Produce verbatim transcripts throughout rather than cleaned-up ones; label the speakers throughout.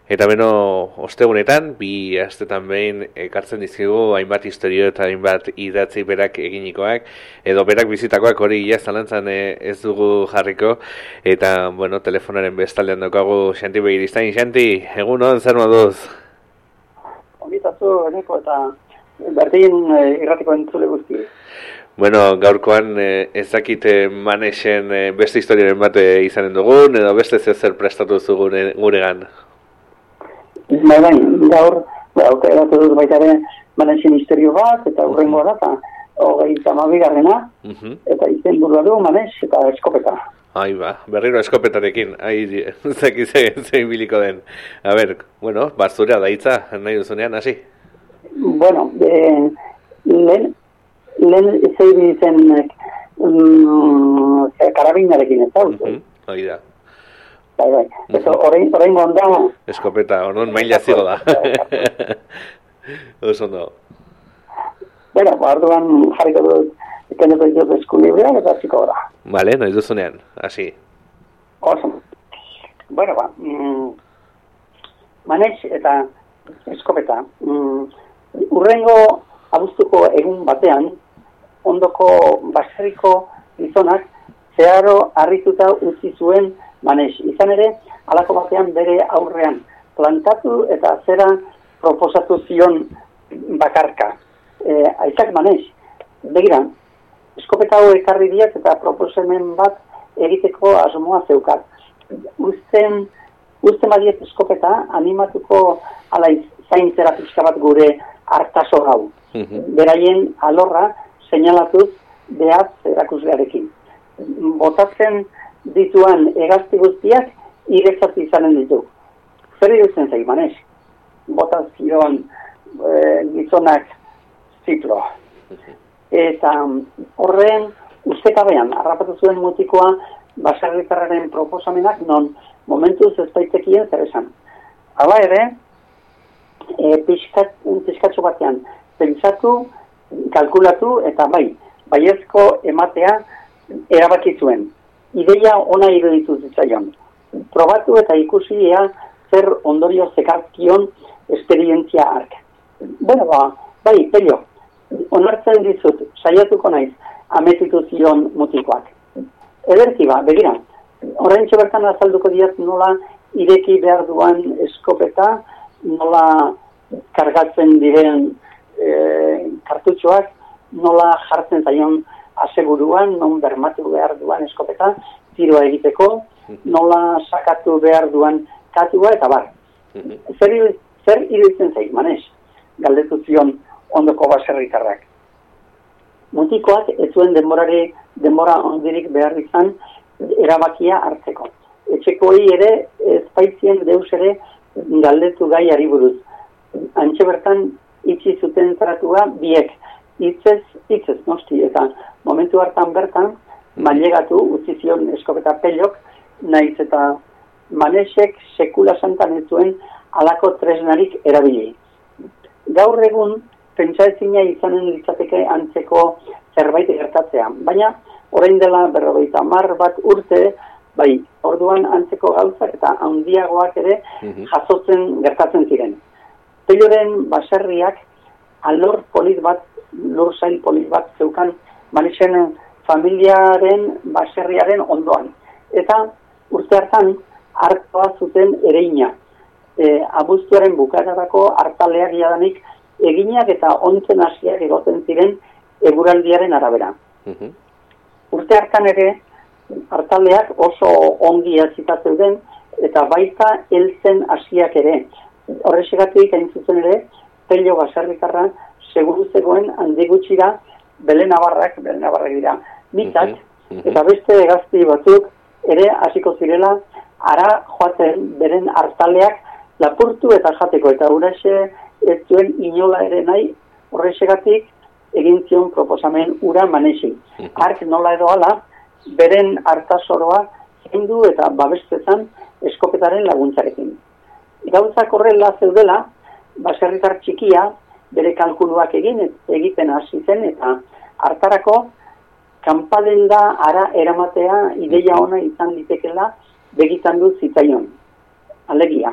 Speaker 1: Eta beno, ostegunetan, bi astetan behin ekartzen dizkigu hainbat historio eta hainbat idatzi berak eginikoak, edo berak bizitakoak hori ia zalantzan ez dugu jarriko, eta, bueno, telefonaren bestaldean daukagu Xanti Begiristain. Xanti, egunon, zer moduz?
Speaker 2: Ongitatu, eneko, eta berdin irratiko entzule guzti.
Speaker 1: Bueno, gaurkoan ez dakite Manesen beste historiaren bat izanen dugun, edo beste zer prestatu zugun guregan?
Speaker 2: Bai, bai, gaur, gaur eratu dut baita ere Manesen historio bat, eta hurrengoa da, eta hogei tamabigarrena, eta izen burua du Manes eta eskopeta.
Speaker 1: Ai ba, berriro eskopetarekin, ai, zeki zein biliko den. A ber, bueno, bazurea da hitza, nahi duzunean, hasi?
Speaker 2: Bueno, eh, lehen, lehen zein zen mm, karabinarekin ez da,
Speaker 1: uh-huh. Hoi da.
Speaker 2: Bai, bai, eso, orain, orain gonda...
Speaker 1: Eskopeta, orduan maila zigo da. Oso ondo.
Speaker 2: Bueno, orduan jarriko dut, keneko ditut eskulibrean eta ziko da.
Speaker 1: Vale, noiz duzunean, hasi.
Speaker 2: Oso. Bueno, ba, mm, Manes eta eskopeta. Mm, urrengo abuztuko egun batean, ondoko baserriko gizonak zeharo harrituta utzi zuen Manes. Izan ere, halako batean bere aurrean plantatu eta zera proposatu zion bakarka. E, Aitak Manes, begira, eskopeta hau ekarri diat eta proposamen bat egiteko asmoa zeukat. Uzten, uzten badiet eskopeta animatuko alaiz zaintzera pixka bat gure hartaso hau. Beraien alorra seinalatuz behatz erakuslearekin. Botatzen dituan hegazti guztiak iretzat izanen ditu. Zer irutzen zaik, Manes? Botazioan e, gizonak ziklo. Eta horren ustekabean harrapatu zuen mutikoa baserritarraren proposamenak non momentuz ez baitekien zer esan. Hala ere, e, pixkat, pixkatxo batean pentsatu, kalkulatu eta bai, baiezko ematea erabaki zuen. Ideia ona iruditu zitzaion. Probatu eta ikusi ea zer ondorio zekarkion esperientzia ark. Bueno, ba, bai, pello, onartzen dizut, saiatuko naiz, ametitu zion mutikoak. Ederki ba, begira, horrein bertan azalduko diat nola ireki behar duan eskopeta, nola kargatzen diren e, kartutxoak, nola jartzen zaion aseguruan, non bermatu behar duan eskopeta, tiroa egiteko, nola sakatu behar duan katua, eta bar. Zer, zer iruditzen zaik, Manes? Galdetu zion ondoko baserritarrak. Mutikoak ez zuen denborare, denbora ondirik behar izan erabakia hartzeko. Etxekoi ere, ez baitzien deus ere galdetu gaiari buruz. Antxe bertan, itxi zuten tratua biek, hitzez, hitzez, nosti, eta momentu hartan bertan, mailegatu utzi zion eskopeta pelok, naiz eta Manesek sekula santan ez zuen halako tresnarik erabili. Gaur egun, pentsaezina izanen litzateke antzeko zerbait gertatzea, baina orain dela berrogeita hamar bat urte, bai, orduan antzeko gauzak eta handiagoak ere jasotzen gertatzen ziren. Peloren baserriak alor polit bat, lur zail polit bat zeukan Manesen familiaren baserriaren ondoan. Eta urte hartan hartoa zuten ereina. E, abuztuaren bukaerarako hartaleak jadanik eginak eta ontzen hasiak egoten ziren eguraldiaren arabera. Uh-huh. Urte hartan ere hartaleak oso ongi hasita zeuden eta baita heltzen hasiak ere. Horrexegatik hain zuzen ere, Pello baserritarra seguru zegoen handi gutxira Belenabarrak, Belenabarrak dira, mitak, eta beste hegazti batzuk ere hasiko zirela ara joaten beren hartaleak lapurtu eta jateko, eta huraxe ez zuen inola ere nahi, horrexegatik egin zion proposamen ura Manesi. Ark nola edo ala, beren hartasoroa zendu eta babestezan eskopetaren laguntzarekin. Gauzak horrela zeudela, baserritar txikia, bere kalkuluak egin egiten hasi zen eta hartarako kanpadenda ara eramatea ideia ona izan litekela begitan du zitzaion. Alegia,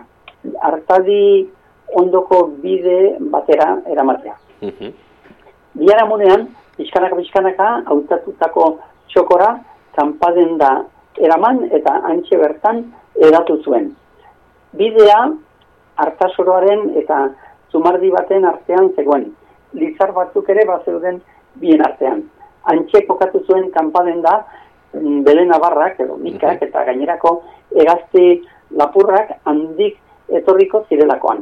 Speaker 2: Artadi ondoko bide batera eramatea.
Speaker 1: Mhm.
Speaker 2: Biharamunean, pixkanaka-pixkanaka, hautatutako txokora, kanpadenda eraman eta antxe bertan edatu zuen. Bidea, Artasoroaren eta Zumardi baten artean zegoen. Lizar batzuk ere bazeuden bien artean. Antxe kokatu zuen kanpadenda Bele Navarrak, edo Mikak, eta gainerako hegazti lapurrak handik etorriko zirelakoan.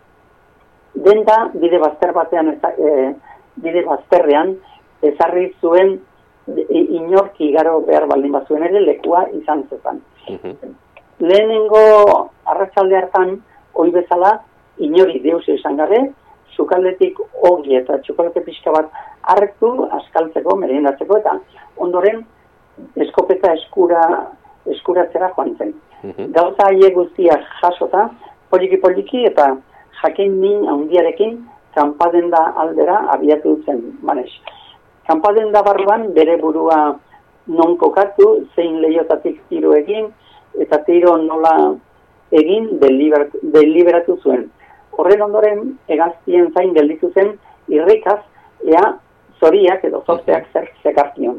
Speaker 2: Denda bide bazter batean, e, bide bazterrean, ezarri zuen inork igaro behar baldin bazuen ere lekua izan zezan. Uh-huh. Lehenengo arratsalde hartan, hoi bezala, inori deus izan gabe, sukaldetik ogi eta txokolate pixka bat hartu, askaltzeko, meriendatzeko, eta ondoren eskopeta eskura, eskuratzera joan zen. Uh-huh. Gauza haiek guztiak jasota, poliki-poliki eta jakin min handiarekin kanpadenda aldera abiatu zen, Manes. Kanpadenda barruan bere burua non kokatu, zein lehiotatik tiro egin, eta tiro nola egin deliberatu, deliberatu zuen. Horren ondoren, hegaztien zain gelditu zen, irrikaz, ea zoriak edo zorteak zer zekarkion.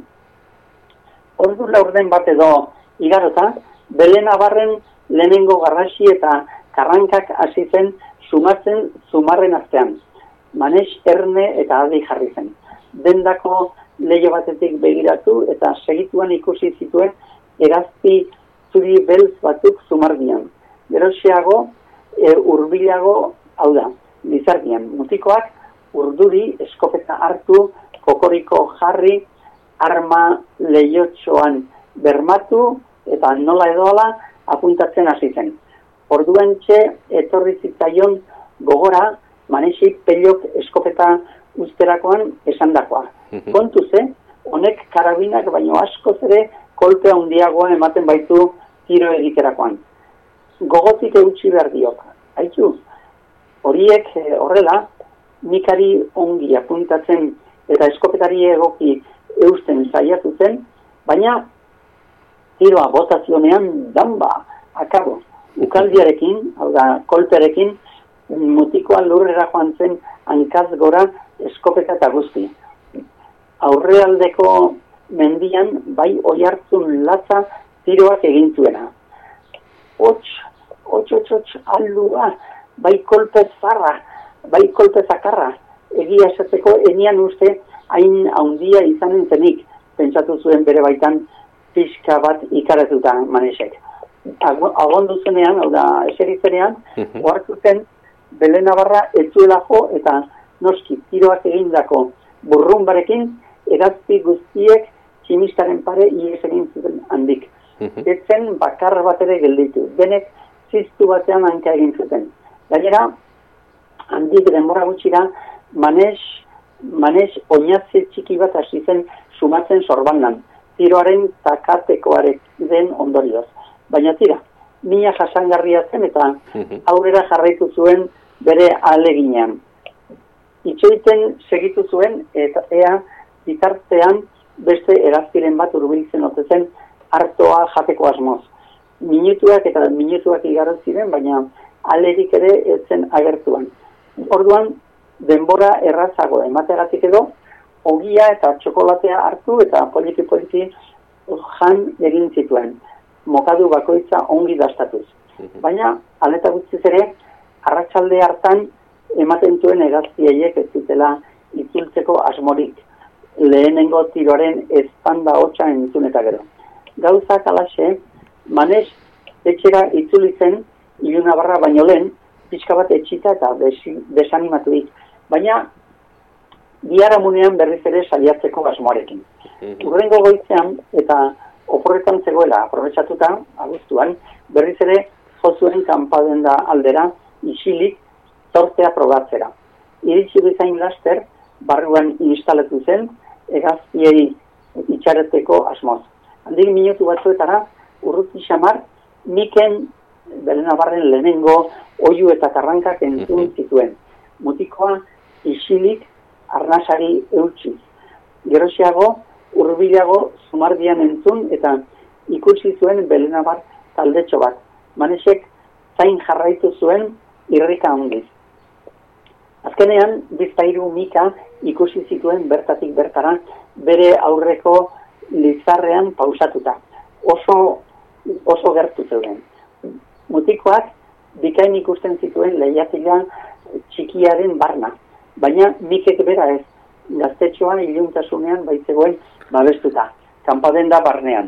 Speaker 2: Ordu laurden bat edo igarota, Bele Navarren lehenengo garrasi eta karrankak hasi zen sumatzen Zumarren artean. Manes erne eta adi jarri zen. Dendako leiho batetik begiratu eta segituan ikusi zituen hegazti zuri beltz batzuk Zumardian. Gerosiago, e, urbilago, hau da, Lizardian. Mutikoak urduri eskopeta hartu, kokoriko jarri, arma lehiotxoan bermatu eta nola edoala apuntatzen hasi zen. Orduan txe etorri zitzaion gogora Manesi pelok eskopeta usterakoan esandakoa. Mm-hmm. Kontu ze, honek karabinak baino askoz ere kolpe handiagoa ematen baitu tiro egiterakoan. Gogotik eutxi behar diok. Haitu, horiek horrela, Mikari ongi apuntatzen eta eskopetari egoki eusten saiatu zen, baina tiroa botazionean danba, akabo, ukaldiarekin, hau da, kolperekin, mutikoan lurrera joan zen hankaz gora eskopeta eta guzti. Aurrealdeko mendian bai oihartzun latza tiroak egin zuena. Hots, hots, hots, hots, aldua, bai kolpe zarra, bai kolpe zakarra, egia esateko enian uste hain handia izanen zenik, pentsatu zuen bere baitan pixka bat ikaratuta Manesek. Agondu zenean, hau da, eseritzenean, ohartu zen Bele Navarra etzuela jo eta noski tiroak egindako burrumbarekin hegazti guztiek tximistaren pare ies egin zuten handik. Etzen bakar bat ere gelditu. Denek ziztu batean hanka egin zuten. Gainera, handik denbora gutxira, Manes, Manes oinatze txiki bat hasi zen sumatzen sorbandan. Tiroaren takatekoarek den ondorioz. Baina tira, mina jasangarria zen eta aurrera jarraitu zuen bere ahaleginean. Itxoiten segitu zuen eta ea bitartean beste eraztiren bat hurbiltzen ote zen hartoa jateko asmoz. Minutuak eta minutuak igaro ziren, baina alerik ere ez zen agertuan. Orduan, denbora errazago emategatik edo, ogia eta txokolatea hartu eta poliki-poliki jan egin zituen. Mokadu bakoitza ongi dastatuz. Baina, aleta guztiz ere, arratsalde hartan ematen zuen hegaztiaiek ez zutela itzultzeko asmorik. Lehenengo tiroaren ezpanda hotsa entzun eta gero. Gauzak alaxe, Manes etxera itzuli zen Ilunabarra baino lehen, pixka bat etxita eta desanimaturik. Baina, biharamunean berriz ere saliatzeko asmoarekin. Urrengo goizean eta oporretan zegoela aprobetxatuta, abuztuan, berriz ere jozuen kanpadenda aldera isilik zortea probatzera. Iritsi bezain laster, barruan instalatu zen, hegaztiei itxareteko asmoz. Handik minutu batzuetara, urruti xamar, Miken Bele Navarren lehenengo oihu eta karrankak entzun zituen. Mutikoa isilik arnasari eutxiz. Gerosiago, hurbilago Zumardian entzun eta ikusi zuen Bele Navar taldetxo bat. Manesek zain jarraitu zuen irrika handiz. Azkenean, bizpahiru mika ikusi zituen bertatik bertara bere aurreko lizarrean pausatuta. Oso, oso gertu zeuden. Mutikoak bikain ikusten zituen lehiatila txikiaren barna, baina mikek bera ez, gaztetxoan iluntasunean baitzegoen babestuta, kanpadenda barnean.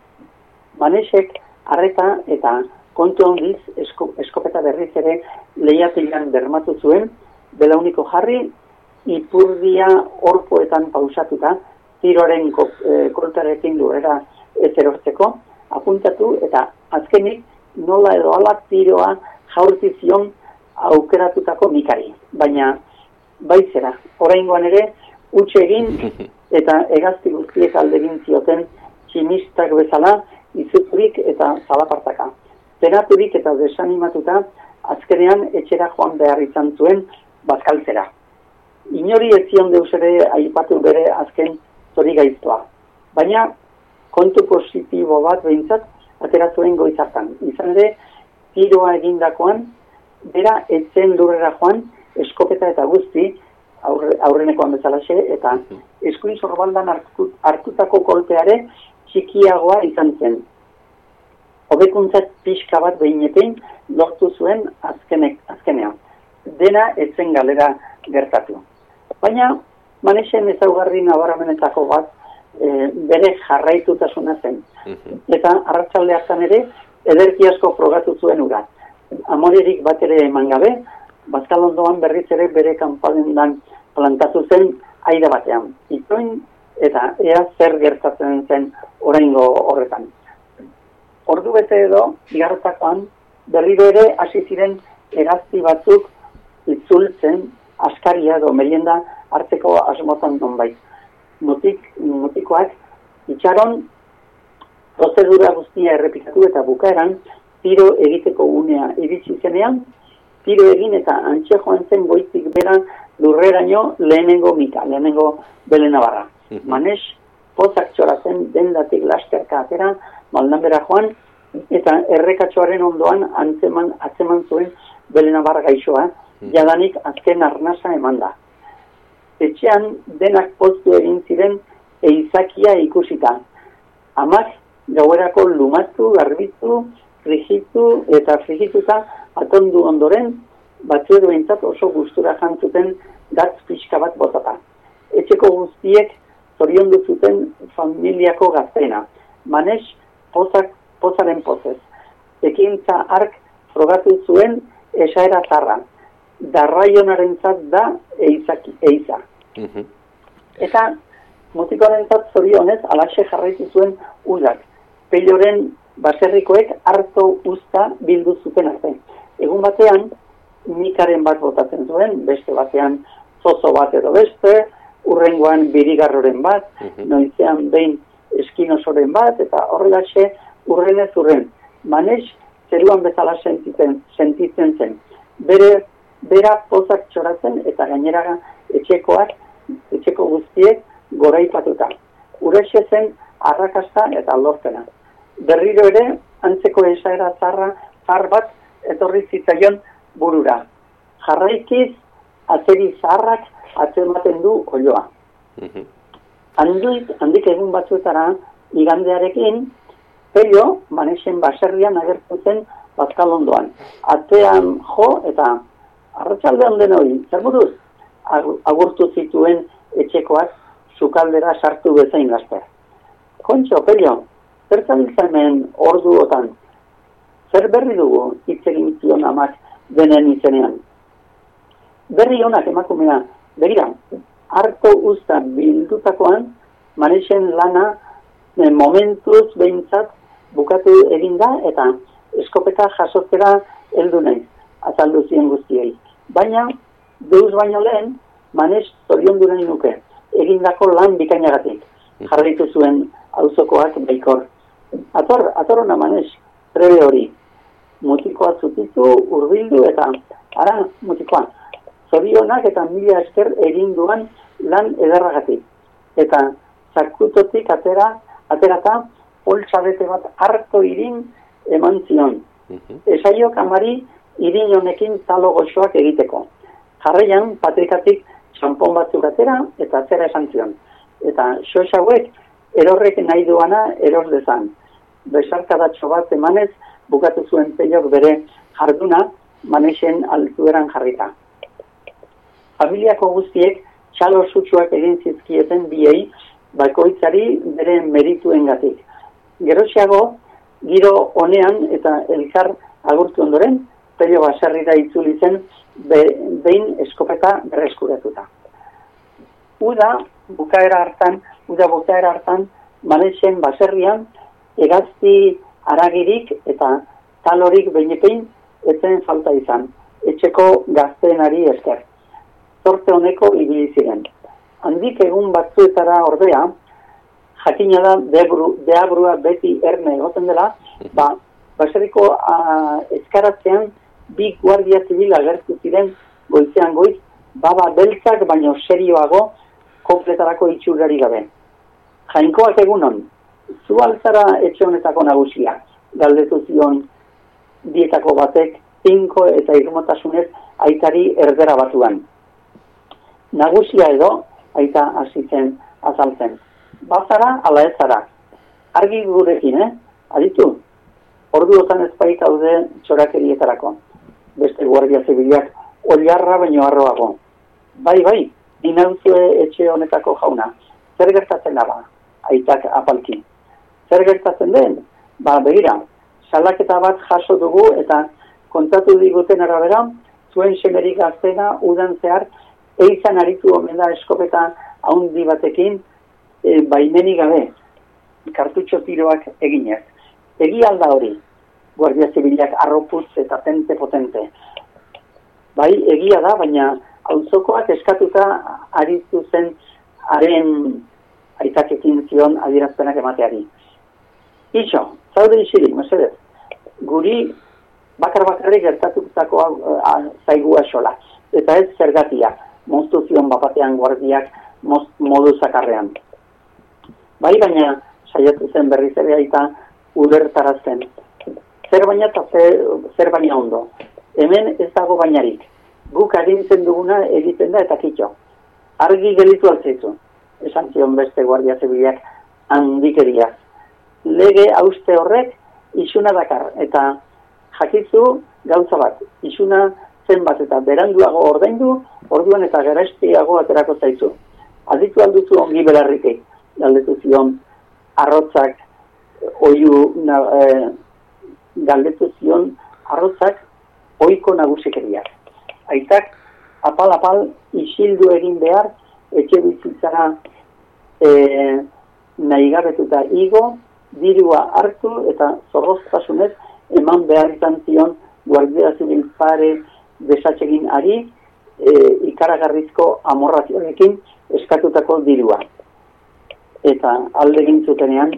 Speaker 2: Manesek arreta eta kontu handiz esko, eskopeta berriz ere lehiatilan bermatu zuen, belauniko jarri, ipurdia orpoetan pausatuta, tiroaren e, koltarekin lurrera ez erortzeko, apuntatu eta azkenik nola edo ala tiroa jaurtizion aukeratutako mikari. Baina baitzera, oraingoan ere, utxe egin eta hegazti guztiek aldegin zioten tximistak bezala izuturik eta zalapartaka. Penaturik eta desanimatuta azkenean etxera joan behar izan zuen bazkaltzera. Inori ez zion deus ere aipatu bere azken zori gaiztoa. Baina kontu positibo bat behintzat atera zuen goizartan. Izan ere, tiroa egindakoan, bera etzen lurrera joan, eskopeta eta guzti, aurre, aurrenekoan bezalaxe, eta eskuin sorbaldan hartu, hartutako kolpeare txikiagoa izan zen. Hobekuntzat pixka bat behinetein lortu zuen azkenek, azkenean. Dena etzen galera gertatu. Baina, Manesen ezaugarri nabaramenetako bat e, bere jarraitutasuna zen. Eta arratsalde hartan ere, ederki asko frogatu zuen ura. Amorerik bat ere eman gabe, bazkalondoan berriz ere bere kanpadendan plantatu zen aire batean. Itoin eta ea zer gertatzen zen oraingo horretan. Ordu bete edo, igarrotakoan, berriro ere hasi ziren hegazti batzuk itzultzen askaria edo merienda hartzeko asmotan nonbait. Mutik, mutikoak itxaron prozedura guztia errepikatu eta bukaeran tiro egiteko unea iritsi zenean, tiro egin eta antxe joan zen goitik bera lurreraino lehenengo mika, lehenengo belenabarra. Manes, pozak txorazen dendatik lasterka atera, maldan bera joan, eta errekatxoaren ondoan antzeman, atzeman zuen belenabarra gaixoa, jadanik azken arnasa eman da. Etxean denak poztu egin ziren eizakia ikusita. Amak gauerako lumatu, garbitu, frigitu eta frigituta atondu ondoren, batzuedo behintzat oso gustura jantzuten gatz pixka bat botata. Etxeko guztiek zoriondu zuten familiako gaztena. Manes pozak, pozaren pozez. Ekintza ark frogatu zuen esaera zarra. Darraionarentzat da eizaki, eiza. Uh-huh. Eta mutikoarentzat zorionez alaxe jarraitu zuen udak. Pelloren baserrikoek harto usta bildu zuten arte. Egun batean, mikaren bat botatzen zuen, beste batean zozo bat edo beste, urrengoan birigarroren bat, uh-huh. noizean behin eskinosoren bat, eta horrelaxe urrenez urren. Manes, zeruan bezala sentitzen, sentitzen zen. Bere, bera pozak txoratzen eta gainera etxekoak, etxeko guztiek goraipatuta. Urexe zen arrakasta eta lortena. Berriro ere, antzeko esaera zarra, zar bat etorri zitzaion burura. Jarraikiz, atzeri zaharrak atzematen du olioa. Uh-huh. Handik, handik egun batzuetara, igandearekin, Pello, Manesen baserrian agertu zen bazkalondoan. Atean jo eta arratsaldean denoi, zer buruz? Agurtu zituen etxekoak sukaldera sartu bezain laster. Kontxo, Pello, zer zabiltza hemen orduotan? Zer berri dugu hitz egin zion amak denen izenean? Berri honak emakumea, begira, harto usta bildutakoan, Manesen lana momentuz behintzat bukatu eginda eta eskopeta jasotzera heldu nahi, azaldu zien guztiei. Baina, deus baino lehen, Manes zoriondu nahi nuke, egindako lan bikainagatik, jarraitu zuen auzokoak baikor. Ator, ator hona Manes, trebe hori, mutikoa zutitu, hurbildu eta, ara, mutikoa, zorionak eta mila esker egin duan lan ederragatik. Eta, zakutotik atera, aterata, poltsabete bat harto irin eman zion. Esaiok amari irin honekin talo goxoak egiteko. Jarraian, patrikatik txampon batzuk atera eta zera esan zion. Eta xox hauek erorrek nahi duana eros dezan. Besarkadatxo bat emanez bukatu zuen Peiok bere jarduna Manexen altueran jarrita. Familiako guztiek txalo sutsuak egin zizkieten biei bakoitzari bere merituengatik. Geroxiago, giro honean eta elkar agurtu ondoren, Peio baserrira itzuli zen be, behin eskopeta berreskuratuta. Uda bukaera hartan, uda bukaera hartan, Manexen baserrian hegazti haragirik eta talorik behinepein etzen falta izan, etxeko gazteenari esker. Zorte honeko ibili ziren. Handik egun batzuetara ordea, jakina da deabru, deabrua beti erne egoten dela, ba, baserriko a, eskaratzean bi guardia zibil agertu ziren goizean goiz, baba beltzak baino serioago kompletarako itxurari gabe. Jainkoak egunon, zu altzara etxe honetako nagusia, galdetu zion dietako batek, tinko eta irmotasunez aitari erdera batuan. Nagusia edo, aita hasi zen azaltzen. Bazara, ala ez zara. Argi gurekin, eh? Aditu, orduotan ez baita daude txorakerietarako. Beste guardia zibilak oliarra baino arroago. Bai, bai, dinauzue etxe honetako jauna. Zer gertatzen da ba? Aitak apalki. Zer gertatzen den? Ba, begira, salaketa bat jaso dugu eta kontatu diguten arabera, zuen semerik gaztena udan zehar eizan aritu omen da eskopeta haundi batekin e, baimenik gabe, kartutxo tiroak eginez. Egi alda hori, guardia zibilak arropuz eta tente potente. Bai, egia da, baina auzokoak eskatuta aritu zen haren aitakekin zion adierazpenak emateari. Ixo, zaude isirik, mesedez, guri bakar bakarrik gertatutakoa uh, zaigua xola. Eta ez zergatia, moztu zion bapatean guardiak moz, modu zakarrean. Bai, baina saiatu zen berriz ere aita ulertarazten. Zer baina eta zer, zer baina ondo. Hemen ez dago bainarik. Guk agintzen duguna egiten da eta kitxo. Argi gelitu altzaizu. Esan zion beste guardia zibilak handikeriaz. Lege hauste horrek isuna dakar eta jakizu gauza bat. Isuna zenbat eta beranduago ordaindu, orduan eta garestiago aterako zaizu. Alditu alduzu ongi belarrikei. Galdetu zion arrotzak oiu na, eh, galdetu zion arrotzak oiko nagusikeriak. Aitak apal-apal isildu egin behar etxe bizitzara eh, nahigabetuta igo, dirua hartu eta zorroztasunez eman behar izan zion guardia zibil pare desatsegin ari e, ikaragarrizko amorrazioekin eskatutako dirua. Eta alde gintzutenean,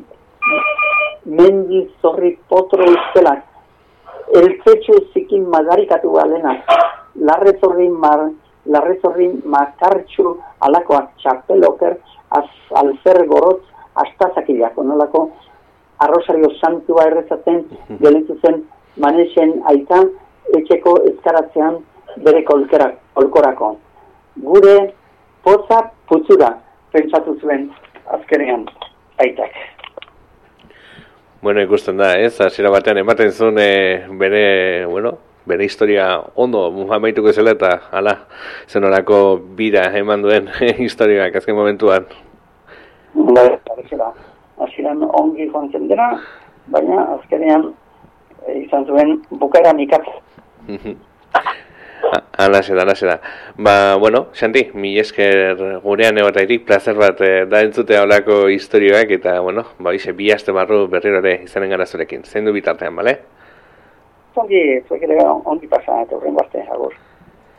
Speaker 2: mendi zorri potro ustelak, eltzetxu zikin madarikatu galenak, larre zorrin mar, larre zorrin makartxu alakoak txapeloker, az, alfer gorotz, astazakilak, onolako arrosario santua errezatzen gelitu zen Manexen aita etxeko eskaratzean bere kolkerak, kolkorako. Gure potza putzura pentsatu zuen azkenean aitak.
Speaker 1: Bueno, ikusten da, ez? Hasiera batean ematen zuen e, bere, bueno, bere historia ondo amaituko zela eta hala, zenolako bira eman duen historiak azken momentuan.
Speaker 2: Ba, parezela. Hasieran ongi joan zen dena, baina azkenean e, izan zuen bukaera mikatz.
Speaker 1: Alaxe da, alaxe da. Ba, bueno, Xanti, mi esker gurean egotairik, placer bat eh, da entzutea olako historioak, eta, bueno, ba, ize, bi aste barru berriro ere izanen gara zurekin. Zein du bitartean, bale?
Speaker 2: Ongi, zuek ere ongi pasa, eta horren barte, agur.